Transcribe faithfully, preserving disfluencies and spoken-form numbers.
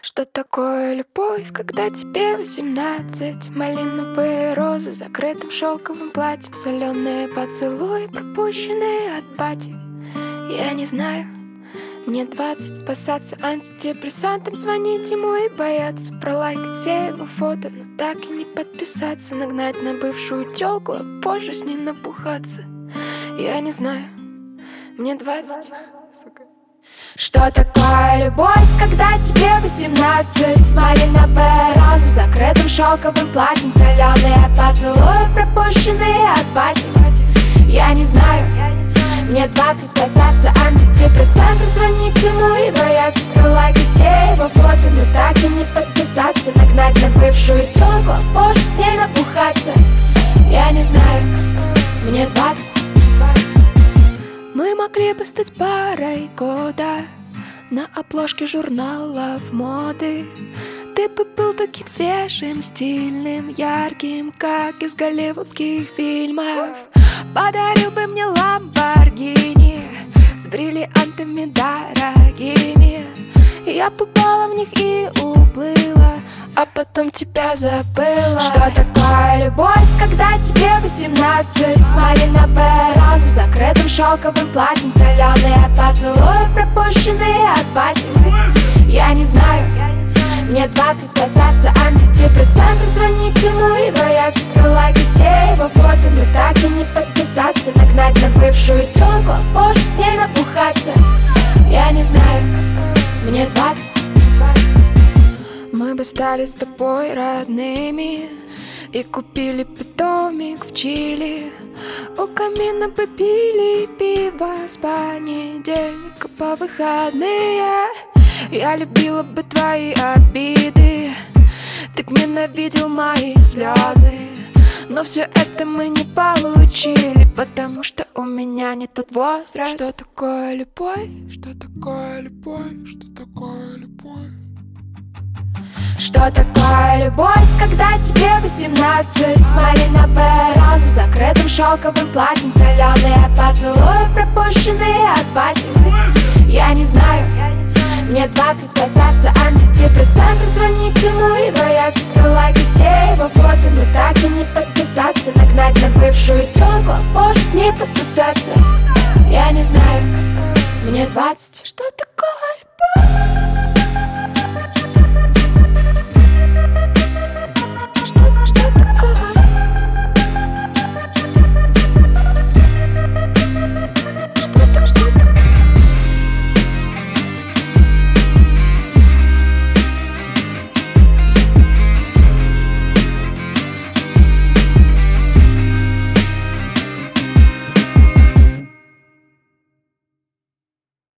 Что такое любовь, когда тебе восемнадцать? Малиновые розы, закрытым шелковым платьем, соленые поцелуи, пропущенные от пати. Я не знаю, мне двадцать, спасаться антидепрессантом, звонить ему и бояться, пролайкать все его фото, но так и не подписаться, нагнать на бывшую тёлку, а позже с ней напухаться. Я не знаю, мне двадцать. Что такое любовь, когда тебе восемнадцать? Малиновые розы, закрытым шелковым платьем, соленые поцелуи, пропущенные от пати. Я не знаю, мне двадцать, спасаться антидепрессантом, звонить ему и бояться, пролайкать все его фото, но так и не подписаться, нагнать на бывшую тёлку, а позже с ней напухаться. Я не знаю, мне двадцать. Мы могли бы стать парой года на обложке журналов моды. Ты бы был таким свежим, стильным, ярким, как из голливудских фильмов. Подарил бы мне ламборгини с бриллиантами дорогими. Я попала в них и уплыла, а потом тебя забыла. Что такое любовь, когда тебе восемнадцать? Малиновые розы, закрытым шелковым платьем, соленые поцелуи, пропущенные от пати. Я не знаю, мне двадцать, спасаться антидепрессантом, звонить ему и бояться, пролайкать все его фото, но так и не подписаться, нагнать на бывшую тёлку, а позже с ней напухаться. Я не знаю, мне двадцать. Мы бы стали с тобой родными и купили бы домик в Чили. У камина бы пили пиво с понедельника по выходные. Я любила бы твои обиды, ты б ненавидел мои слезы. Но все это мы не получили, потому что у меня не тот возраст. Что такое любовь? Что такое любовь? Что такое любовь? Что такое любовь, когда тебе восемнадцать? Малиновые розы, закрытым шелковым платьем, соленые поцелуи, пропущенные от пати. Я не знаю, мне двадцать, спасаться антидепрессантом, звонить ему и бояться, пролайкать все его фото, но так и не подписаться, нагнать на бывшую тёлку, а позже с ней пососаться. Я не знаю, мне двадцать. Что такое любовь?